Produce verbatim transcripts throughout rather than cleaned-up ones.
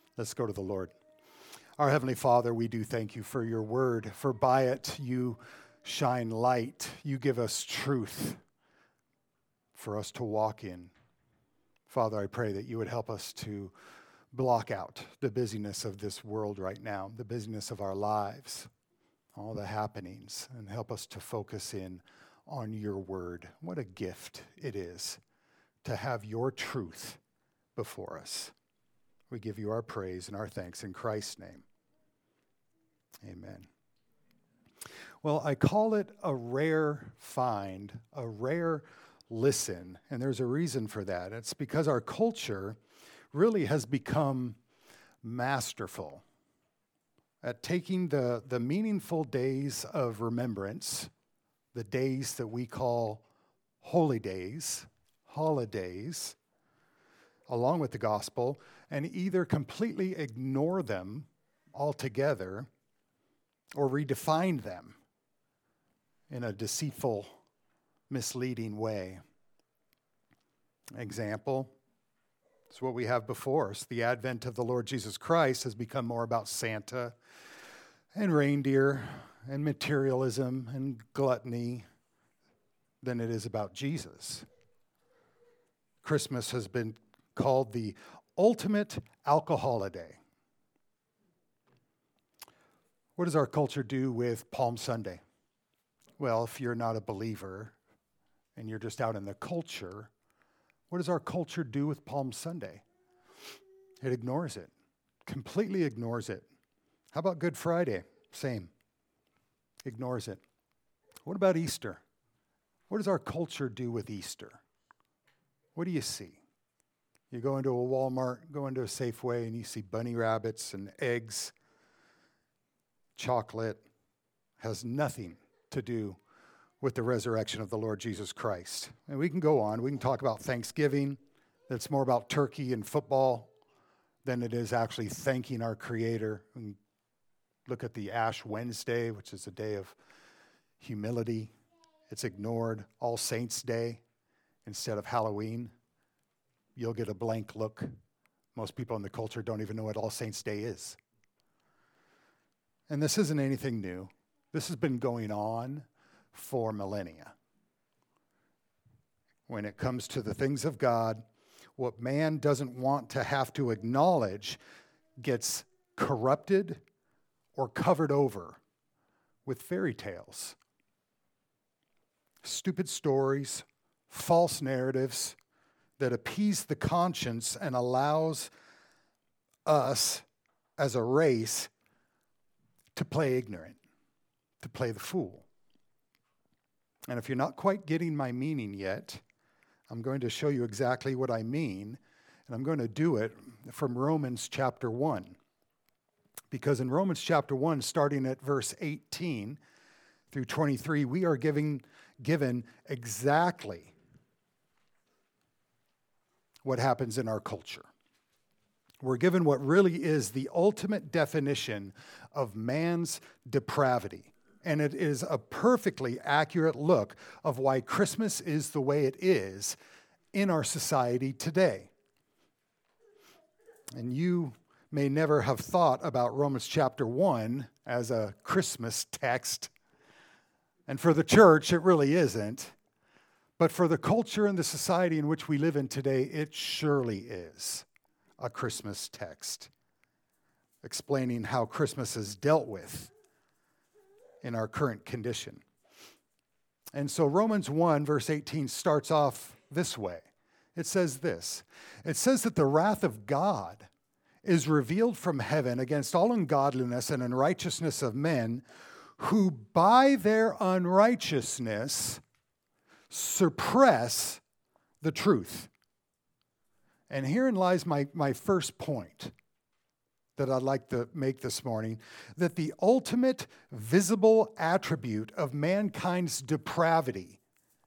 Let's go to the Lord. Our Heavenly Father, we do thank you for your word, for by it you shine light. You give us truth for us to walk in. Father, I pray that you would help us to block out the busyness of this world right now, the busyness of our lives, all the happenings, and help us to focus in on your word. What a gift it is to have your truth before us. We give you our praise and our thanks in Christ's name. Amen. Well, I call it a rare find, a rare listen, and there's a reason for that. It's because our culture really has become masterful at taking the, the meaningful days of remembrance, the days that we call holy days, holidays, along with the gospel, and either completely ignore them altogether or redefine them in a deceitful, misleading way. Example, it's what we have before us. The advent of the Lord Jesus Christ has become more about Santa and reindeer and materialism and gluttony than it is about Jesus. Christmas has been called the ultimate alcoholiday. What does our culture do with Palm Sunday? Well, if you're not a believer and you're just out in the culture, what does our culture do with Palm Sunday? It ignores it, completely ignores it. How about Good Friday? Same. Ignores it. What about Easter? What does our culture do with Easter? What do you see? You go into a Walmart, go into a Safeway, and you see bunny rabbits and eggs. Chocolate has nothing to do with the resurrection of the Lord Jesus Christ. And we can go on. We can talk about Thanksgiving. That's more about turkey and football than it is actually thanking our Creator. And look at the Ash Wednesday, which is a day of humility. It's ignored. All Saints Day instead of Halloween. You'll get a blank look. Most people in the culture don't even know what All Saints Day is. And this isn't anything new. This has been going on for millennia. When it comes to the things of God, what man doesn't want to have to acknowledge gets corrupted or covered over with fairy tales, stupid stories, false narratives that appease the conscience and allows us as a race to play ignorant, to play the fool. And if you're not quite getting my meaning yet, I'm going to show you exactly what I mean, and I'm going to do it from Romans chapter one. Because in Romans chapter one, starting at verse eighteen through twenty-three, we are giving, given exactly what happens in our culture. We're given what really is the ultimate definition of man's depravity. And it is a perfectly accurate look of why Christmas is the way it is in our society today. And you may never have thought about Romans chapter one as a Christmas text. And for the church, it really isn't. But for the culture and the society in which we live in today, it surely is a Christmas text, explaining how Christmas is dealt with in our current condition. And so Romans one, verse eighteen, starts off this way. It says this. It says that the wrath of God is revealed from heaven against all ungodliness and unrighteousness of men who by their unrighteousness suppress the truth. And herein lies my, my first point that I'd like to make this morning, that the ultimate visible attribute of mankind's depravity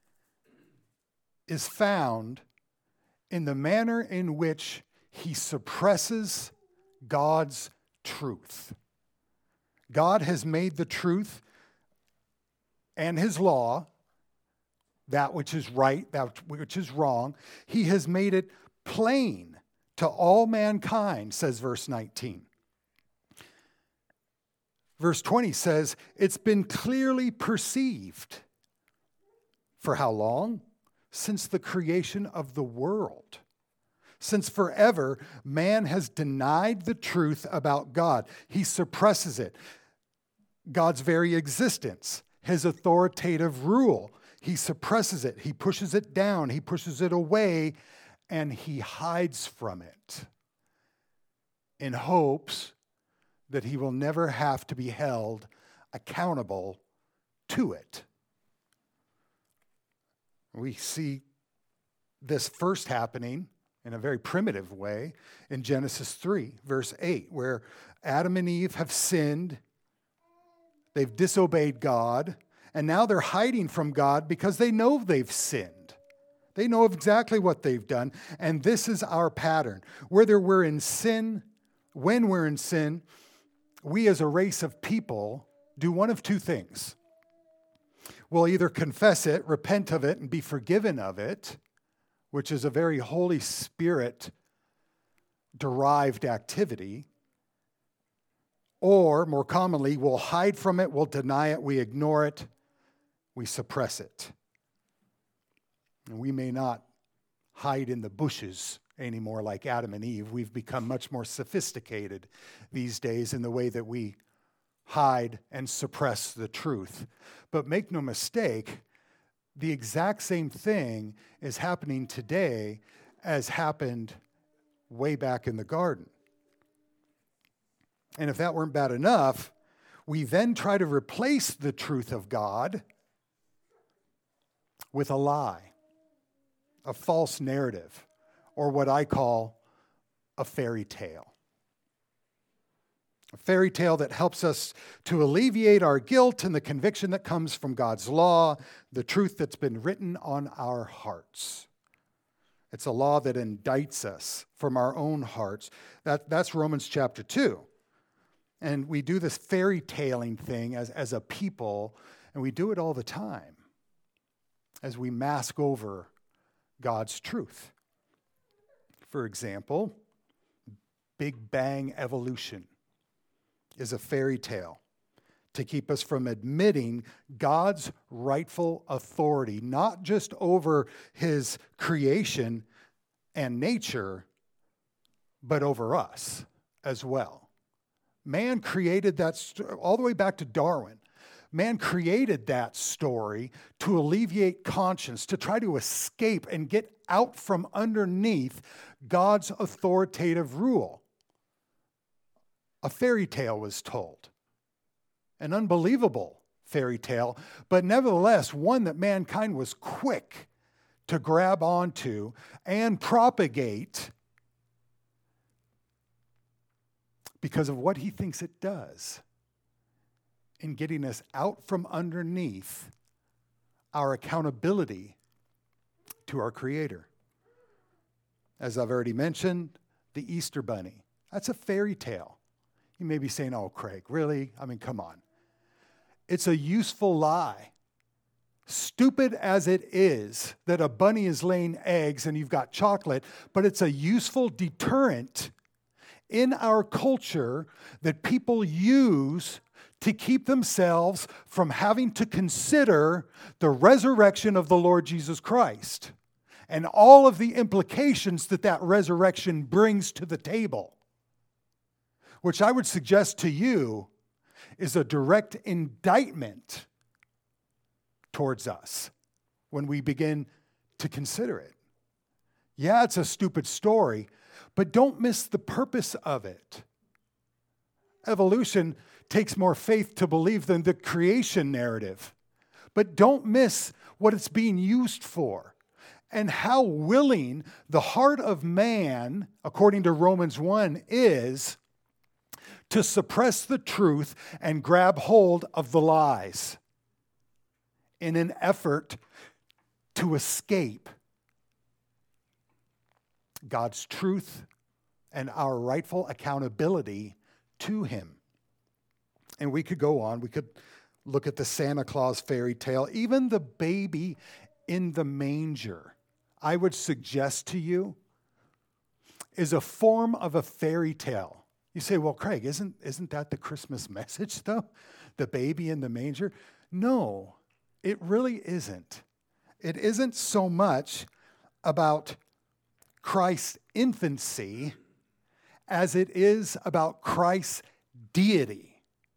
is found in the manner in which he suppresses God's truth. God has made the truth and his law, that which is right, that which is wrong, he has made it plain to all mankind, says verse nineteen. Verse twenty says, it's been clearly perceived. For how long? Since the creation of the world. Since forever, man has denied the truth about God. He suppresses it. God's very existence, his authoritative rule. He suppresses it. He pushes it down. He pushes it away, and he hides from it in hopes that he will never have to be held accountable to it. We see this first happening in a very primitive way in Genesis three, verse eight, where Adam and Eve have sinned, they've disobeyed God, and now they're hiding from God because they know they've sinned. They know exactly what they've done, and this is our pattern. Whether we're in sin, when we're in sin, we as a race of people do one of two things. We'll either confess it, repent of it, and be forgiven of it, which is a very Holy Spirit-derived activity, or more commonly, we'll hide from it, we'll deny it, we ignore it, we suppress it. And we may not hide in the bushes anymore like Adam and Eve. We've become much more sophisticated these days in the way that we hide and suppress the truth. But make no mistake, the exact same thing is happening today as happened way back in the garden. And if that weren't bad enough, we then try to replace the truth of God with a lie, a false narrative, or what I call a fairy tale. A fairy tale that helps us to alleviate our guilt and the conviction that comes from God's law, the truth that's been written on our hearts. It's a law that indicts us from our own hearts. That, that's Romans chapter two. And we do this fairy tailing thing as, as a people, and we do it all the time as we mask over God's truth. For example, Big Bang evolution is a fairy tale to keep us from admitting God's rightful authority, not just over his creation and nature, but over us as well. Man created that, st- all the way back to Darwin. Man created that story to alleviate conscience, to try to escape and get out from underneath God's authoritative rule. A fairy tale was told, an unbelievable fairy tale, but nevertheless one that mankind was quick to grab onto and propagate because of what he thinks it does in getting us out from underneath our accountability to our Creator. As I've already mentioned, the Easter Bunny. That's a fairy tale. You may be saying, oh, Craig, really? I mean, come on. It's a useful lie. Stupid as it is that a bunny is laying eggs and you've got chocolate, but it's a useful deterrent in our culture that people use to keep themselves from having to consider the resurrection of the Lord Jesus Christ and all of the implications that that resurrection brings to the table, which I would suggest to you is a direct indictment towards us when we begin to consider it. Yeah, it's a stupid story, but don't miss the purpose of it. Evolution takes more faith to believe than the creation narrative, but don't miss what it's being used for and how willing the heart of man, according to Romans one, is to suppress the truth and grab hold of the lies in an effort to escape God's truth and our rightful accountability to him. And we could go on. We could look at the Santa Claus fairy tale, even the baby in the manger. I would suggest to you is a form of a fairy tale. You say, well, Craig, isn't, isn't that the Christmas message, though? The baby in the manger? No, it really isn't. It isn't so much about Christ's infancy as it is about Christ's deity.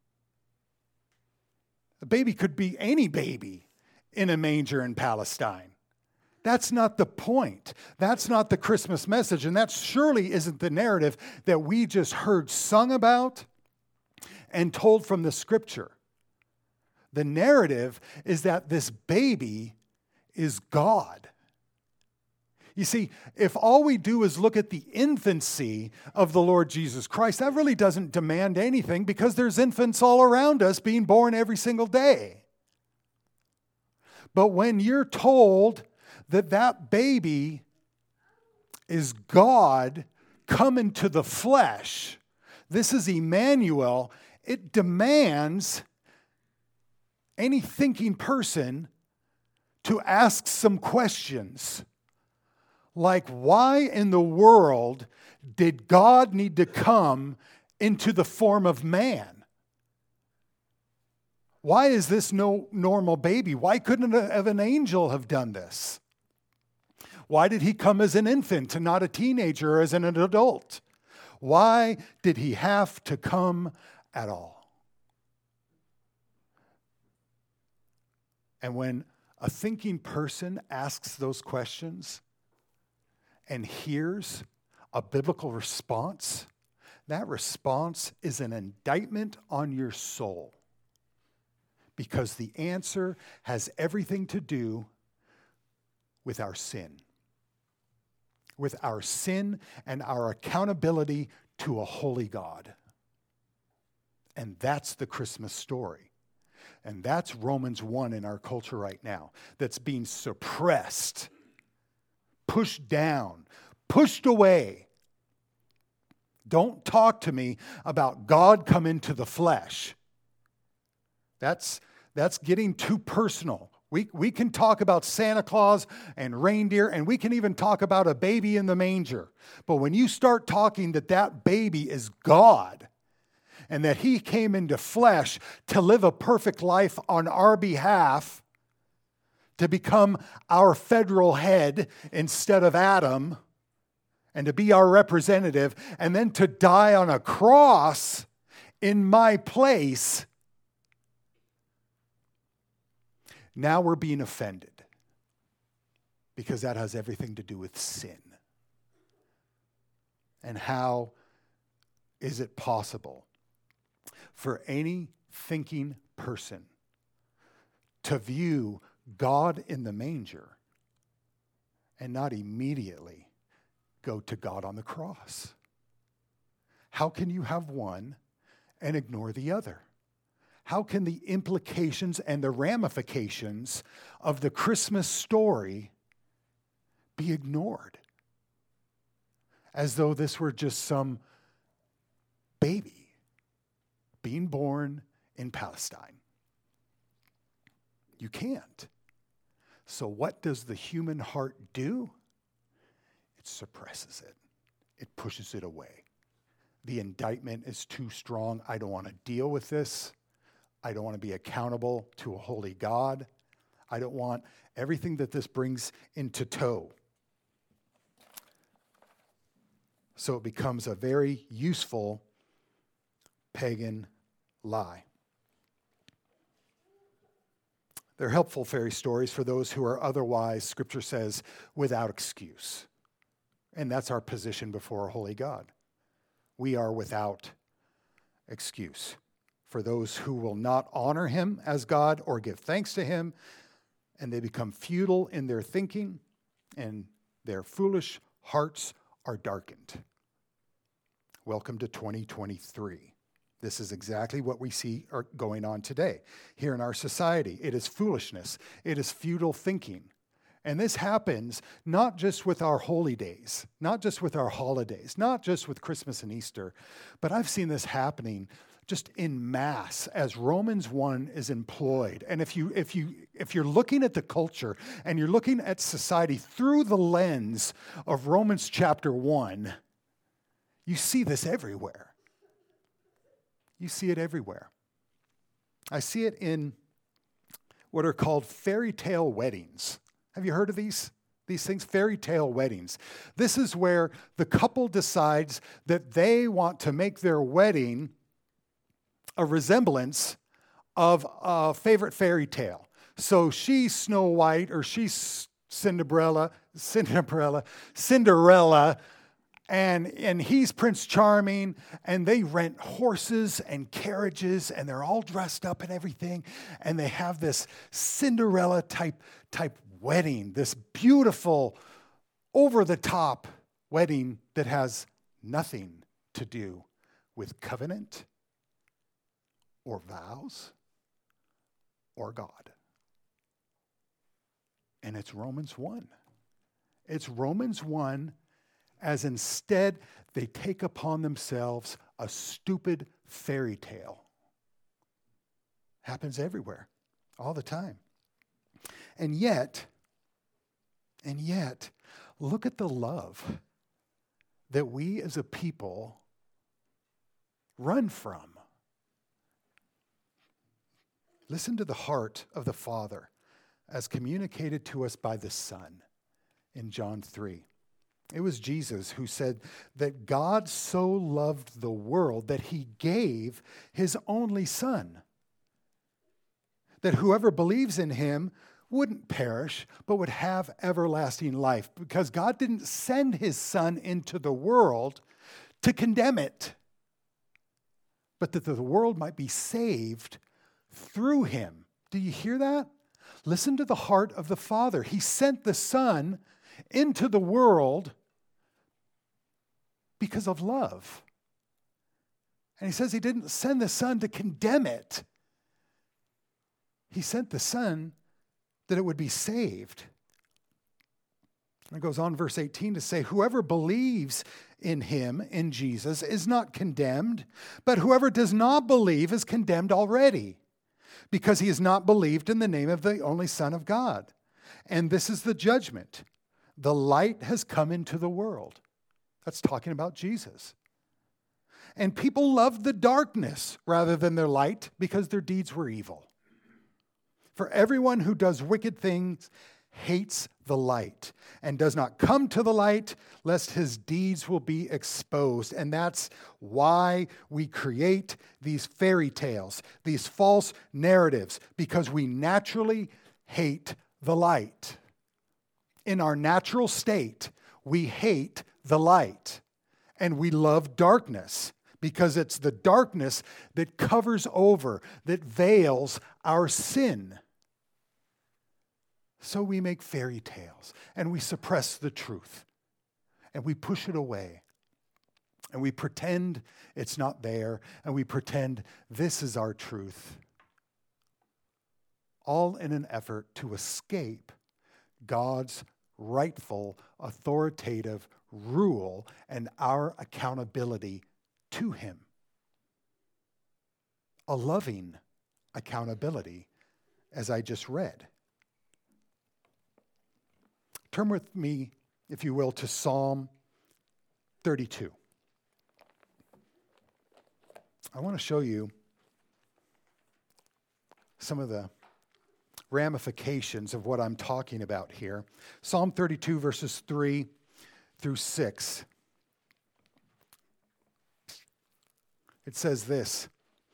The baby could be any baby in a manger in Palestine. That's not the point. That's not the Christmas message, and that surely isn't the narrative that we just heard sung about and told from the Scripture. The narrative is that this baby is God. You see, if all we do is look at the infancy of the Lord Jesus Christ, that really doesn't demand anything because there's infants all around us being born every single day. But when you're told that that baby is God come into the flesh, this is Emmanuel, it demands any thinking person to ask some questions. Like, why in the world did God need to come into the form of man? Why is this no normal baby? Why couldn't an angel have done this? Why did he come as an infant and not a teenager or as an adult? Why did he have to come at all? And when a thinking person asks those questions and hears a biblical response, that response is an indictment on your soul because the answer has everything to do with our sin. With our sin and our accountability to a holy God. And that's the Christmas story. And that's Romans one in our culture right now, that's being suppressed, pushed down, pushed away. Don't talk to me about God come into the flesh. That's, that's getting too personal. We, we can talk about Santa Claus and reindeer, and we can even talk about a baby in the manger. But when you start talking that that baby is God, and that he came into flesh to live a perfect life on our behalf, to become our federal head instead of Adam, and to be our representative, and then to die on a cross in my place, now we're being offended because that has everything to do with sin. And how is it possible for any thinking person to view God in the manger and not immediately go to God on the cross? How can you have one and ignore the other? How can the implications and the ramifications of the Christmas story be ignored? As though this were just some baby being born in Palestine. You can't. So what does the human heart do? It suppresses it. It pushes it away. The indictment is too strong. I don't want to deal with this. I don't want to be accountable to a holy God. I don't want everything that this brings into tow. So it becomes a very useful pagan lie. They're helpful fairy stories for those who are otherwise, Scripture says, without excuse. And that's our position before a holy God. We are without excuse. For those who will not honor him as God or give thanks to him, and they become futile in their thinking, and their foolish hearts are darkened. Welcome to twenty twenty-three. This is exactly what we see are going on today here in our society. It is foolishness. It is futile thinking. And this happens not just with our holy days, not just with our holidays, not just with Christmas and Easter, but I've seen this happening just in mass as Romans one is employed. And if you if you if you're looking at the culture and you're looking at society through the lens of Romans chapter one, You see this everywhere. You see it everywhere. I see it in what are called fairy tale weddings. Have you heard of these? These things, fairy tale weddings. This is where the couple decides that they want to make their wedding a resemblance of a favorite fairy tale. So she's Snow White or she's Cinderella, Cinderella, Cinderella, and, and he's Prince Charming, and they rent horses and carriages, and they're all dressed up and everything, and they have this Cinderella type type wedding, this beautiful, over-the-top wedding that has nothing to do with covenant or vows or God. And it's Romans one. It's Romans one, as instead they take upon themselves a stupid fairy tale. Happens everywhere, all the time. And yet, and yet, look at the love that we as a people run from. Listen to the heart of the Father as communicated to us by the Son in John three. It was Jesus who said that God so loved the world that he gave his only Son, that whoever believes in him wouldn't perish, but would have everlasting life, because God didn't send his Son into the world to condemn it, but that the world might be saved through him. Do you hear that? Listen to the heart of the Father. He sent the Son into the world because of love. And he says he didn't send the Son to condemn it. He sent the Son that it would be saved. And it goes on, verse eighteen, to say, whoever believes in him, in Jesus, is not condemned, but whoever does not believe is condemned already, because he has not believed in the name of the only Son of God. And this is the judgment. The light has come into the world. That's talking about Jesus. And people loved the darkness rather than their light because their deeds were evil. For everyone who does wicked things hates the light and does not come to the light, lest his deeds will be exposed. And that's why we create these fairy tales, these false narratives, because we naturally hate the light. In our natural state, we hate the light, and we love darkness, because it's the darkness that covers over, that veils our sin. So we make fairy tales, and we suppress the truth, and we push it away, and we pretend it's not there, and we pretend this is our truth, all in an effort to escape God's rightful, authoritative rule and our accountability to him. A loving accountability, as I just read. Turn with me, if you will, to Psalm thirty-two. I want to show you some of the ramifications of what I'm talking about here. Psalm thirty-two, verses three through six. It says this.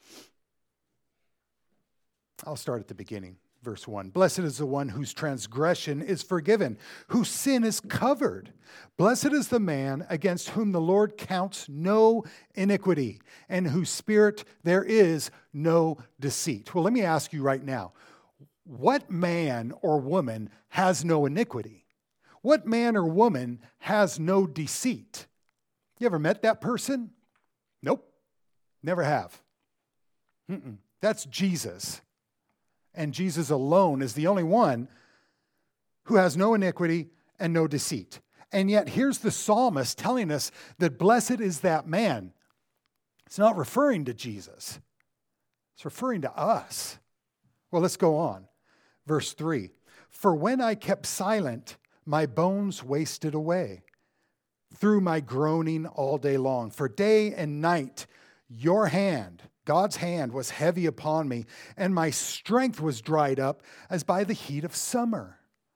I'll start at the beginning. Verse one, blessed is the one whose transgression is forgiven, whose sin is covered. Blessed is the man against whom the Lord counts no iniquity, and whose spirit there is no deceit. Well, let me ask you right now, what man or woman has no iniquity? What man or woman has no deceit? You ever met that person? Nope, never have. Mm-mm. That's Jesus. And Jesus alone is the only one who has no iniquity and no deceit. And yet here's the psalmist telling us that blessed is that man. It's not referring to Jesus. It's referring to us. Well, let's go on. Verse three. For when I kept silent, my bones wasted away through my groaning all day long. For day and night, your hand, God's hand, was heavy upon me, and my strength was dried up as by the heat of summer.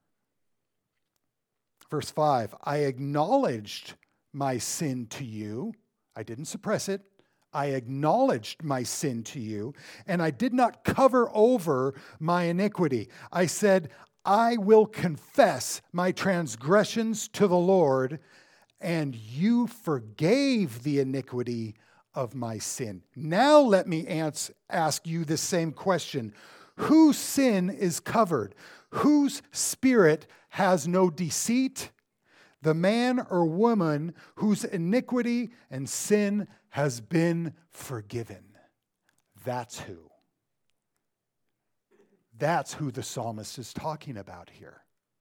Verse five, I acknowledged my sin to you. I didn't suppress it. I acknowledged my sin to you, and I did not cover over my iniquity. I said, I will confess my transgressions to the Lord, and you forgave the iniquity of my sin. Now let me ans- ask you the same question. Whose sin is covered? Whose spirit has no deceit? The man or woman whose iniquity and sin has been forgiven. That's who. That's who the psalmist is talking about here.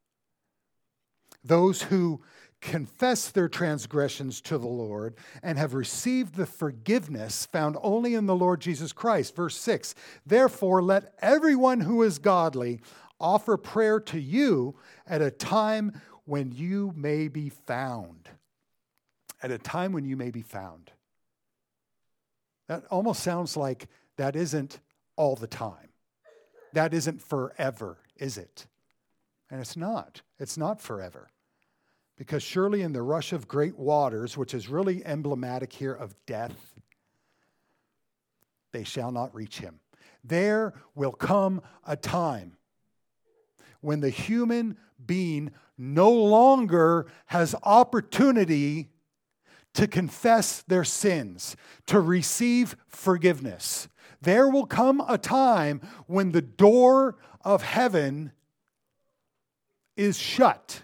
Those who confess their transgressions to the Lord and have received the forgiveness found only in the Lord Jesus Christ. Verse six, therefore let everyone who is godly offer prayer to you at a time when you may be found. At a time when you may be found. That almost sounds like that isn't all the time. That isn't forever, is it? And it's not. It's not forever. Because surely in the rush of great waters, which is really emblematic here of death, they shall not reach him. There will come a time when the human being no longer has opportunity to confess their sins, to receive forgiveness. There will come a time when the door of heaven is shut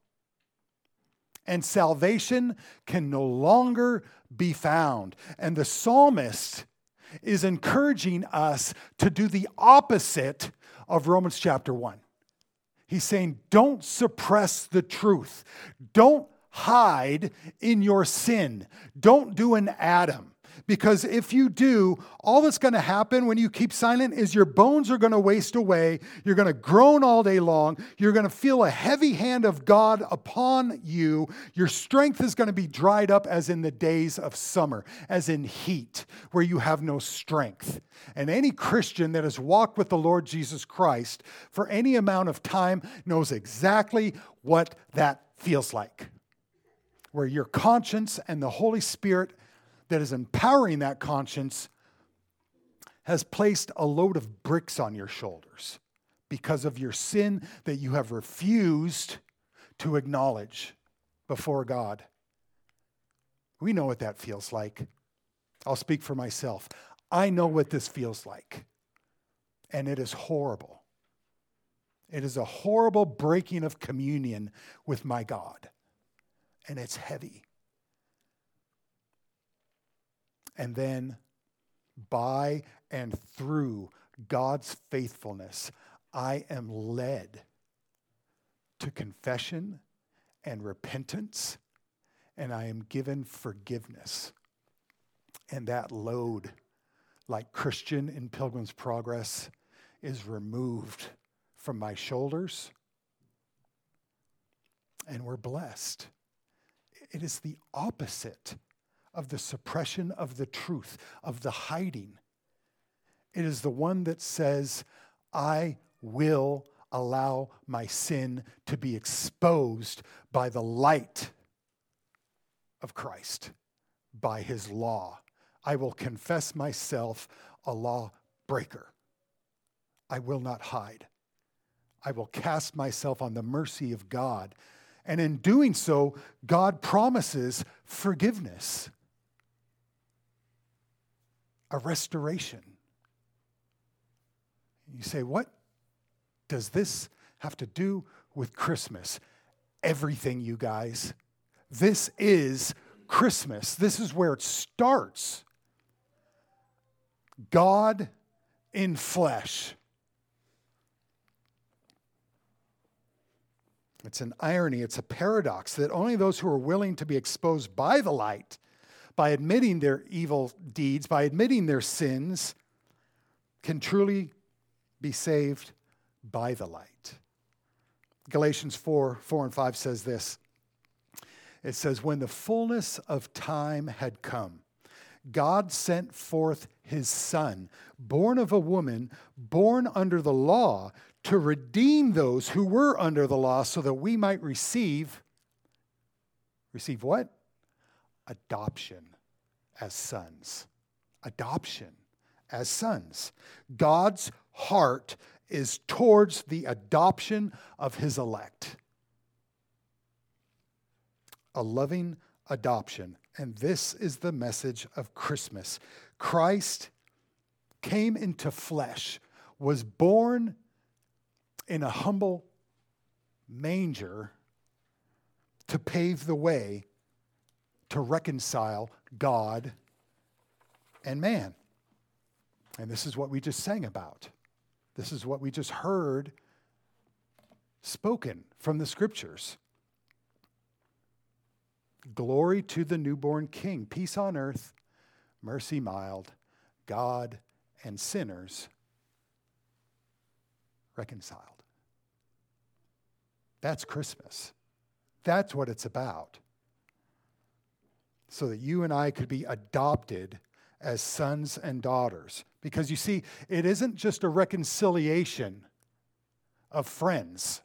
and salvation can no longer be found. And the psalmist is encouraging us to do the opposite of Romans chapter one. He's saying, don't suppress the truth. Don't hide in your sin. Don't do an Adam. Because if you do, all that's going to happen when you keep silent is your bones are going to waste away. You're going to groan all day long. You're going to feel a heavy hand of God upon you. Your strength is going to be dried up as in the days of summer, as in heat, where you have no strength. And any Christian that has walked with the Lord Jesus Christ for any amount of time knows exactly what that feels like. Where your conscience and the Holy Spirit that is empowering that conscience has placed a load of bricks on your shoulders because of your sin that you have refused to acknowledge before God. We know what that feels like. I'll speak for myself. I know what this feels like. And it is horrible. It is a horrible breaking of communion with my God. And it's heavy. And then, by and through God's faithfulness, I am led to confession and repentance, and I am given forgiveness. And that load, like Christian in Pilgrim's Progress, is removed from my shoulders, and we're blessed. It is the opposite of the suppression of the truth, of the hiding. It is the one that says, I will allow my sin to be exposed by the light of Christ, by his law. I will confess myself a lawbreaker. I will not hide. I will cast myself on the mercy of God. And in doing so, God promises forgiveness. A restoration. You say, what does this have to do with Christmas? Everything, you guys. This is Christmas. This is where it starts. God in flesh. It's an irony, it's a paradox that only those who are willing to be exposed by the light, by admitting their evil deeds, by admitting their sins, can truly be saved by the light. Galatians four, four and five says this, It says, when the fullness of time had come, God sent forth his Son, born of a woman, born under the law, to redeem those who were under the law so that we might receive, receive what? Adoption as sons. Adoption as sons. God's heart is towards the adoption of his elect. A loving adoption. And this is the message of Christmas. Christ came into flesh, was born in a humble manger to pave the way to reconcile God and man. And this is what we just sang about. This is what we just heard spoken from the scriptures. Glory to the newborn King, peace on earth, mercy mild, God and sinners reconciled. That's Christmas. That's what it's about. So that you and I could be adopted as sons and daughters. Because you see, it isn't just a reconciliation of friends.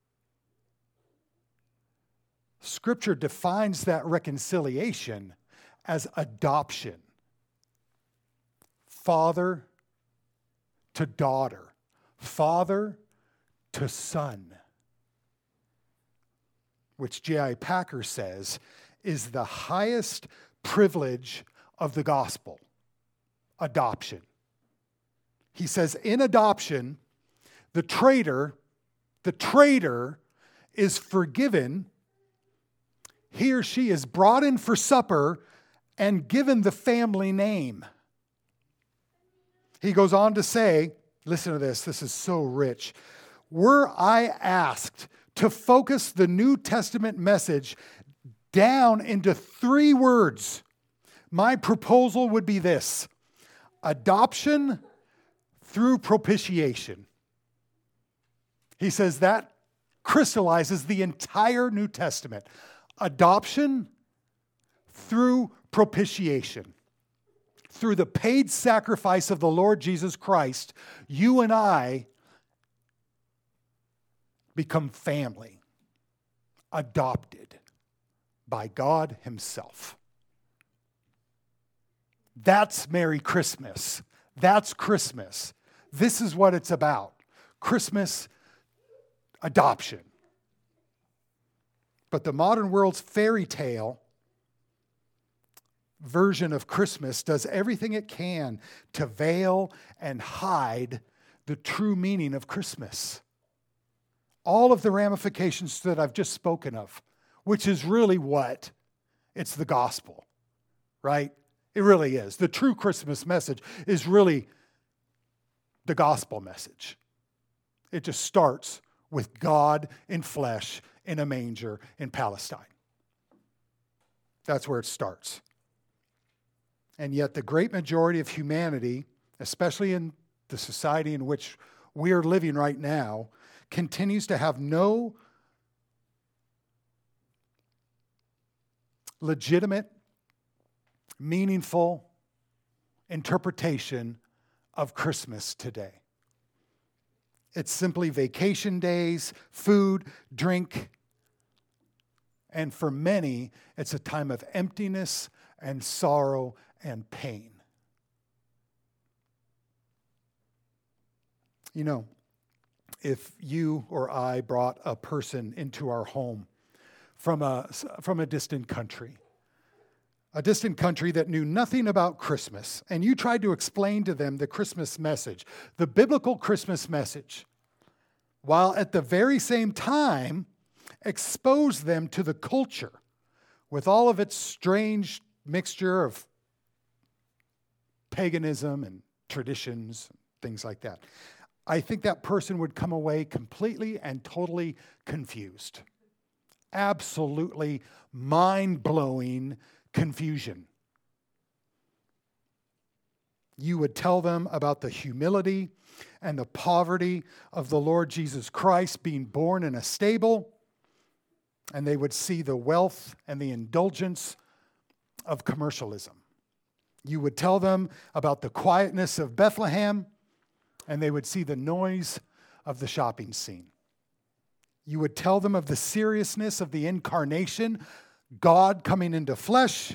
Scripture defines that reconciliation as adoption. Father to daughter. Father to son. Which J I Packer says is the highest privilege of the gospel. Adoption. He says in adoption, the traitor, the traitor is forgiven. He or she is brought in for supper and given the family name. He goes on to say, listen to this, this is so rich. Were I asked to focus the New Testament message down into three words, my proposal would be this: adoption through propitiation. He says that crystallizes the entire New Testament. Adoption through propitiation. Through the paid sacrifice of the Lord Jesus Christ, you and I become family, adopted by God himself. That's Merry Christmas. That's Christmas. This is what it's about. Christmas adoption. But the modern world's fairy tale version of Christmas does everything it can to veil and hide the true meaning of Christmas. All of the ramifications that I've just spoken of, which is really what? It's the gospel, right? It really is. The true Christmas message is really the gospel message. It just starts with God in flesh in a manger in Palestine. That's where it starts. And yet the great majority of humanity, especially in the society in which we are living right now, continues to have no legitimate, meaningful interpretation of Christmas today. It's simply vacation days, food, drink, and for many, it's a time of emptiness and sorrow and pain. You know, if you or I brought a person into our home from a, from a distant country, a distant country that knew nothing about Christmas, and you tried to explain to them the Christmas message, the biblical Christmas message, while at the very same time expose them to the culture with all of its strange mixture of paganism and traditions, things like that, I think that person would come away completely and totally confused. Absolutely mind-blowing confusion. You would tell them about the humility and the poverty of the Lord Jesus Christ being born in a stable, and they would see the wealth and the indulgence of commercialism. You would tell them about the quietness of Bethlehem, and they would see the noise of the shopping scene. You would tell them of the seriousness of the incarnation, God coming into flesh,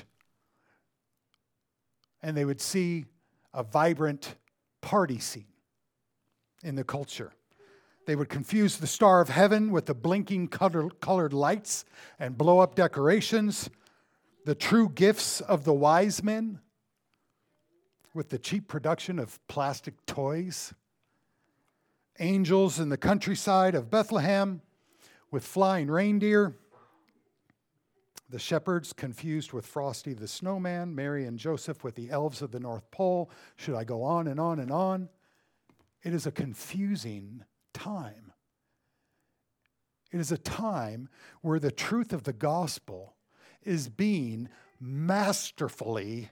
and they would see a vibrant party scene in the culture. They would confuse the star of heaven with the blinking colored lights and blow-up decorations, the true gifts of the wise men with the cheap production of plastic toys, angels in the countryside of Bethlehem with flying reindeer, the shepherds confused with Frosty the Snowman, Mary and Joseph with the elves of the North Pole. Should I go on and on and on? It is a confusing time. It is a time where the truth of the gospel is being masterfully,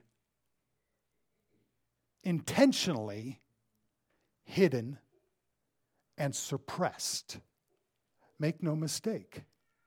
intentionally hidden and suppressed. Make no mistake.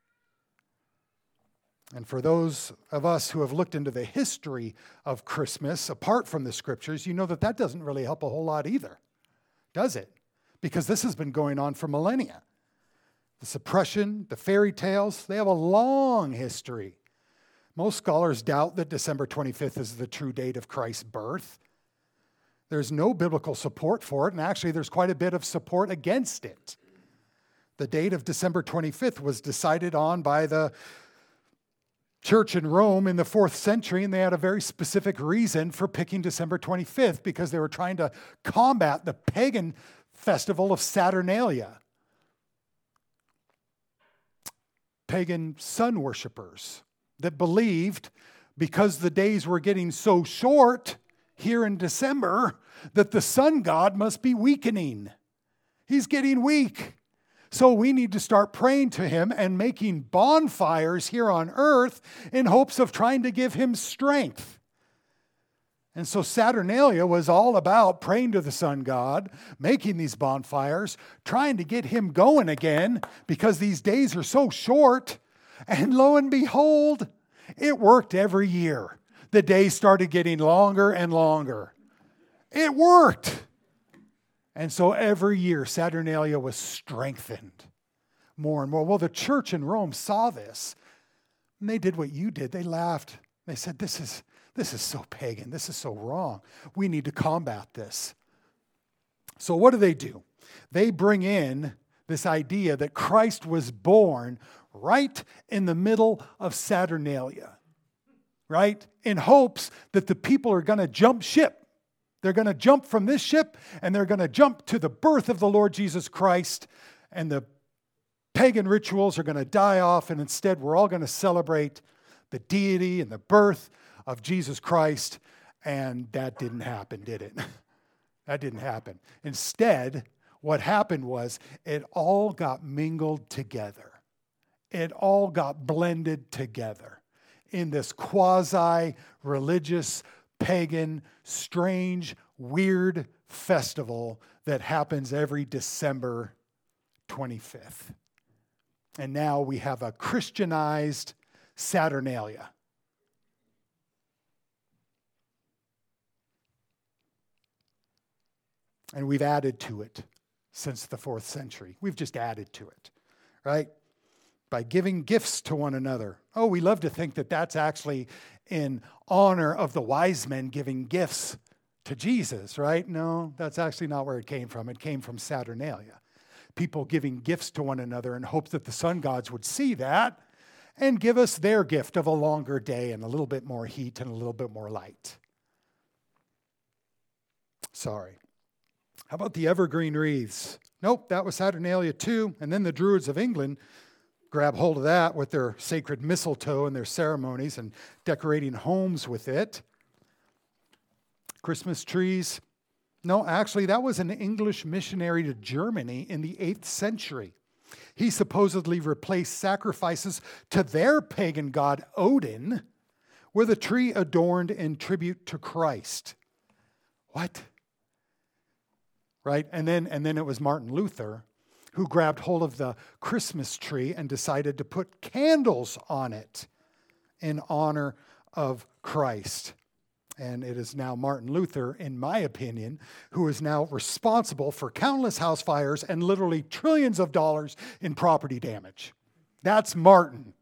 And for those of us who have looked into the history of Christmas, apart from the scriptures, you know that that doesn't really help a whole lot either, does it? Because this has been going on for millennia. The suppression, the fairy tales, they have a long history. Most scholars doubt that December twenty-fifth is the true date of Christ's birth. There's no biblical support for it, and actually there's quite a bit of support against it. The date of December twenty-fifth was decided on by the church in Rome in the fourth century, and they had a very specific reason for picking December twenty-fifth, because they were trying to combat the pagan festival of Saturnalia. Pagan sun worshipers that believed, because the days were getting so short here in December, that the sun god must be weakening. He's getting weak. So we need to start praying to him and making bonfires here on earth in hopes of trying to give him strength. And so Saturnalia was all about praying to the sun god, making these bonfires, trying to get him going again because these days are so short. And lo and behold, it worked every year. The days started getting longer and longer. It worked. And so every year, Saturnalia was strengthened more and more. Well, the church in Rome saw this, and they did what you did. They laughed. They said, this is, this is so pagan. This is so wrong. We need to combat this. So what do they do? They bring in this idea that Christ was born right in the middle of Saturnalia, right? In hopes that the people are going to jump ship. They're going to jump from this ship, and they're going to jump to the birth of the Lord Jesus Christ, and the pagan rituals are going to die off, and instead we're all going to celebrate the deity and the birth of Jesus Christ, and that didn't happen, did it? That didn't happen. Instead, what happened was it all got mingled together. It all got blended together in this quasi-religious, pagan, strange, weird festival that happens every December twenty-fifth. And now we have a Christianized Saturnalia. And we've added to it since the fourth century. We've just added to it, right? By giving gifts to one another. Oh, we love to think that that's actually in honor of the wise men giving gifts to Jesus, right? No, that's actually not where it came from. It came from Saturnalia. People giving gifts to one another in hopes that the sun gods would see that and give us their gift of a longer day and a little bit more heat and a little bit more light. Sorry. How about the evergreen wreaths? Nope, that was Saturnalia too. And then the Druids of England grab hold of that with their sacred mistletoe and their ceremonies and decorating homes with it. Christmas trees. No, actually, that was an English missionary to Germany in the eighth century. He supposedly replaced sacrifices to their pagan god Odin with a tree adorned in tribute to Christ. What? Right? And then, and then it was Martin Luther who grabbed hold of the Christmas tree and decided to put candles on it in honor of Christ. And it is now Martin Luther, in my opinion, who is now responsible for countless house fires and literally trillions of dollars in property damage. That's Martin.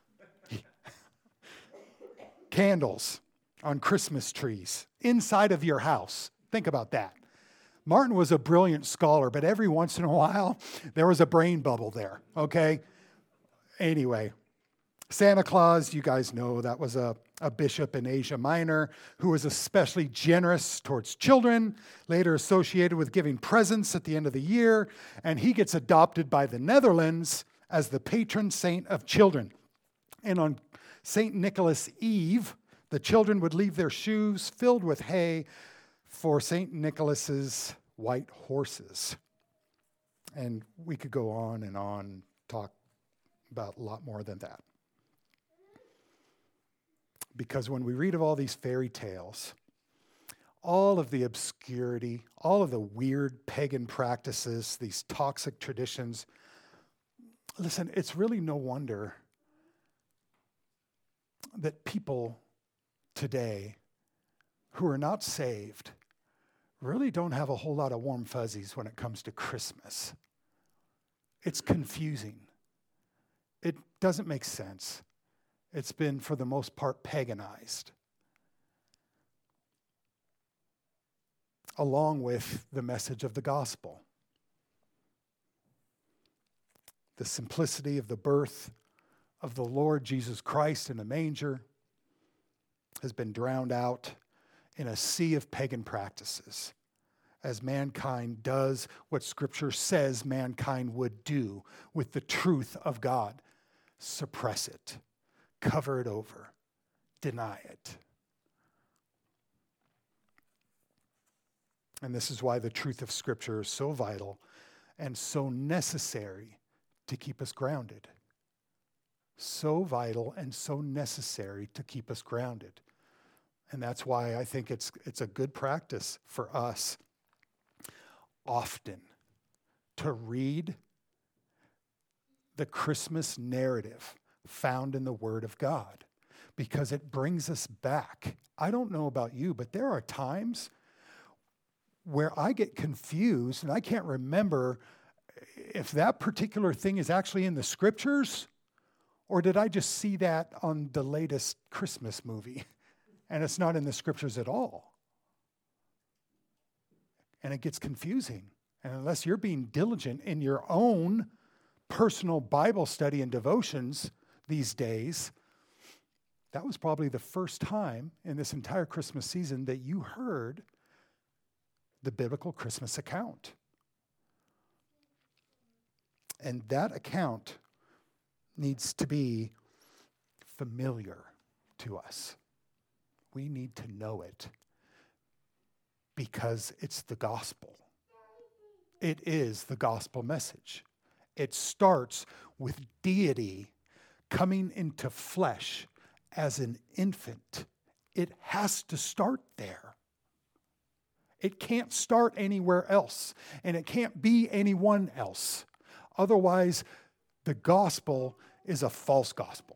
Candles on Christmas trees inside of your house. Think about that. Martin was a brilliant scholar, but every once in a while, there was a brain bubble there, okay? Anyway, Santa Claus, you guys know, that was a, a bishop in Asia Minor who was especially generous towards children, later associated with giving presents at the end of the year, and he gets adopted by the Netherlands as the patron saint of children. And on Saint Nicholas Eve, the children would leave their shoes filled with hay for Saint Nicholas's white horses. And we could go on and on, talk about a lot more than that. Because when we read of all these fairy tales, all of the obscurity, all of the weird pagan practices, these toxic traditions, listen, it's really no wonder that people today who are not saved really don't have a whole lot of warm fuzzies when it comes to Christmas. It's confusing. It doesn't make sense. It's been, for the most part, paganized. Along with the message of the gospel. The simplicity of the birth of the Lord Jesus Christ in a manger has been drowned out in a sea of pagan practices, as mankind does what Scripture says mankind would do with the truth of God. Suppress it, cover it over, deny it. And this is why the truth of Scripture is so vital and so necessary to keep us grounded. So vital and so necessary to keep us grounded. And that's why I think it's it's a good practice for us often to read the Christmas narrative found in the Word of God, because it brings us back. I don't know about you, but there are times where I get confused and I can't remember if that particular thing is actually in the Scriptures, or did I just see that on the latest Christmas movie? And it's not in the Scriptures at all. And it gets confusing. And unless you're being diligent in your own personal Bible study and devotions these days, that was probably the first time in this entire Christmas season that you heard the biblical Christmas account. And that account needs to be familiar to us. We need to know it because it's the gospel. It is the gospel message. It starts with deity coming into flesh as an infant. It has to start there. It can't start anywhere else, and it can't be anyone else. Otherwise, the gospel is a false gospel.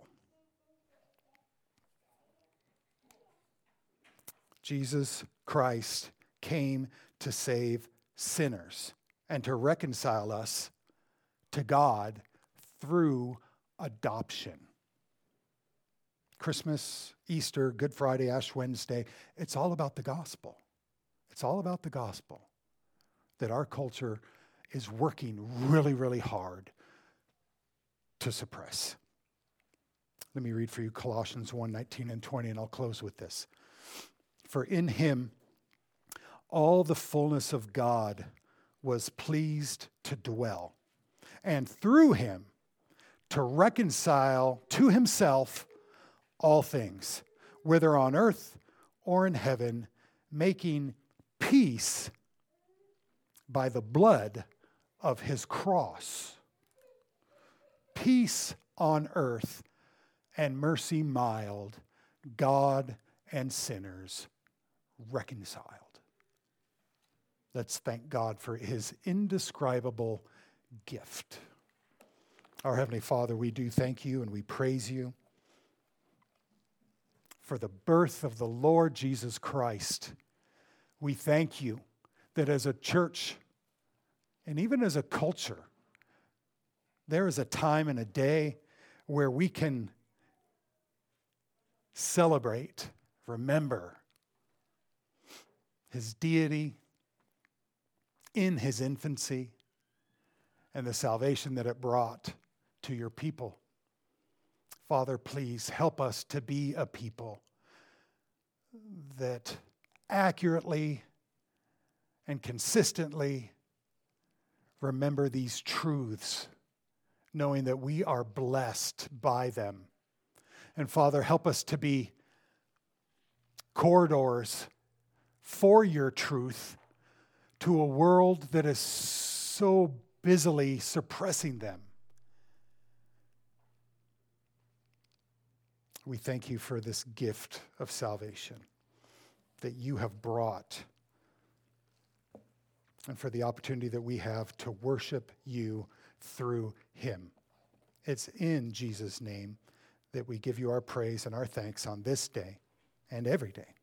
Jesus Christ came to save sinners and to reconcile us to God through adoption. Christmas, Easter, Good Friday, Ash Wednesday, it's all about the gospel. It's all about the gospel that our culture is working really, really hard to suppress. Let me read for you Colossians one, nineteen and twenty, and I'll close with this. For in him all the fullness of God was pleased to dwell, and through him to reconcile to himself all things, whether on earth or in heaven, making peace by the blood of his cross. Peace on earth and mercy mild, God and sinners reconciled. Let's thank God for his indescribable gift. Our Heavenly Father, we do thank you and we praise you for the birth of the Lord Jesus Christ. We thank you that as a church and even as a culture, there is a time and a day where we can celebrate, remember his deity in his infancy and the salvation that it brought to your people. Father, please help us to be a people that accurately and consistently remember these truths, knowing that we are blessed by them. And Father, help us to be corridors for your truth to a world that is so busily suppressing them. We thank you for this gift of salvation that you have brought, and for the opportunity that we have to worship you through him. It's in Jesus' name that we give you our praise and our thanks on this day and every day.